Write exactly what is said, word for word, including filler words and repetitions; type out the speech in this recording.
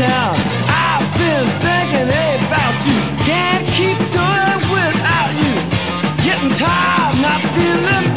town. I've been thinking about you. Can't keep going without you. Getting tired, not feeling